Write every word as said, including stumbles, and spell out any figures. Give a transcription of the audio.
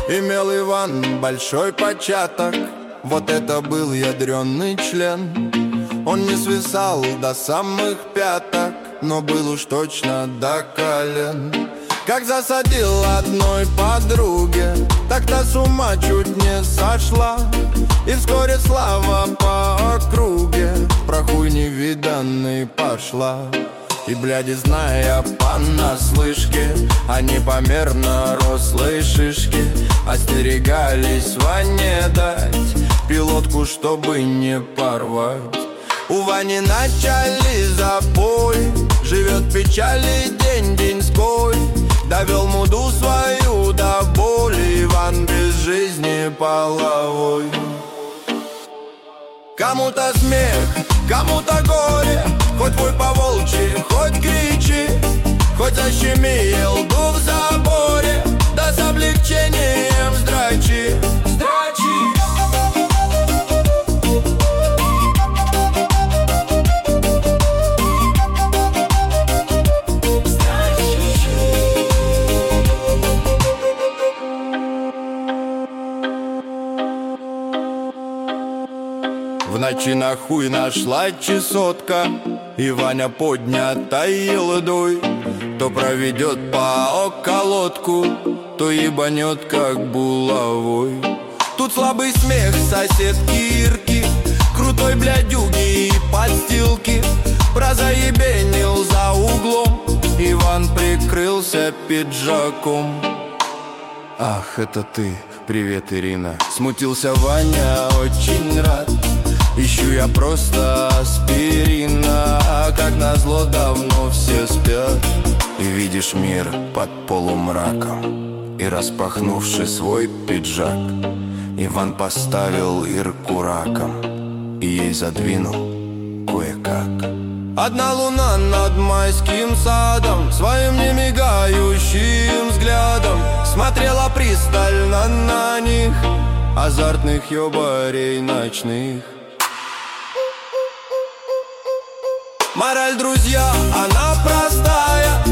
Имел Иван большой початок, вот это был ядрёный член. Он не свисал до самых пяток, но был уж точно до колен. Как засадил одной подруге, так-то с ума чуть не сошла. И вскоре слава по округе про хуй невиданный пошла. И, бляди, зная понаслышке, они померно рослые шишки остерегались Ване дать пилотку, чтобы не порвать. У Вани начали запой, живет в печали день-деньской. Довел муду свою до боли Иван без жизни половой. Кому-то смех, кому-то горе, хоть вой по-волчьи, хоть кричи, хоть защеми елду в заборе, да с облегчением здрачи, здрачи. В ночи на хуй нашла чесотка, и Ваня поднятой елдой то проведет по околотку, то ебанет как булавой. Тут слабый смех соседки Ирки, крутой блядюги и подстилки. Прозаебенил за углом, Иван прикрылся пиджаком. Ах, это ты, привет, Ирина. Смутился Ваня, очень рад. Ищу я просто аспирина, а как назло давно все спят. И видишь мир под полумраком, и распахнувши свой пиджак, Иван поставил Ирку раком и ей задвинул кое-как. Одна луна над майским садом своим немигающим взглядом смотрела пристально на них, азартных ёбарей ночных. Мораль, друзья, она простая: